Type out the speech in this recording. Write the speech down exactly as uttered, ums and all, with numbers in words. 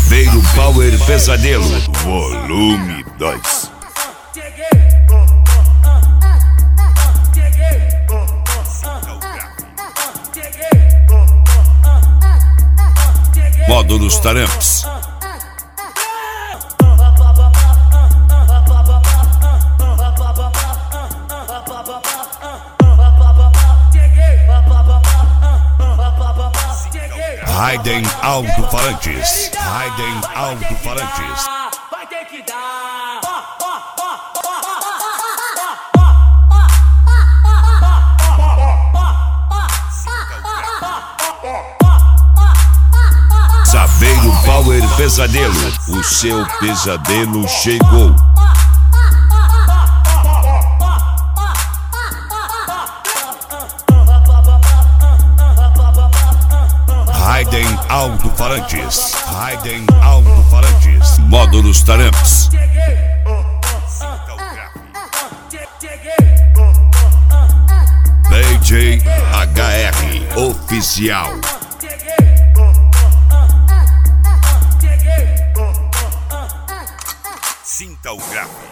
Saveiro Power Pesadelo, volume dois. Módulos Taramps. Raiden Alto-Falantes. Raiden Alto-Falantes. Vai ter que dar. Saveiro Power Pesadelo, o seu pesadelo chegou. Raiden Alto-Falantes. Raiden Alto-Falantes. Módulos Taramps. D J H R Oficial. Sinta o grave.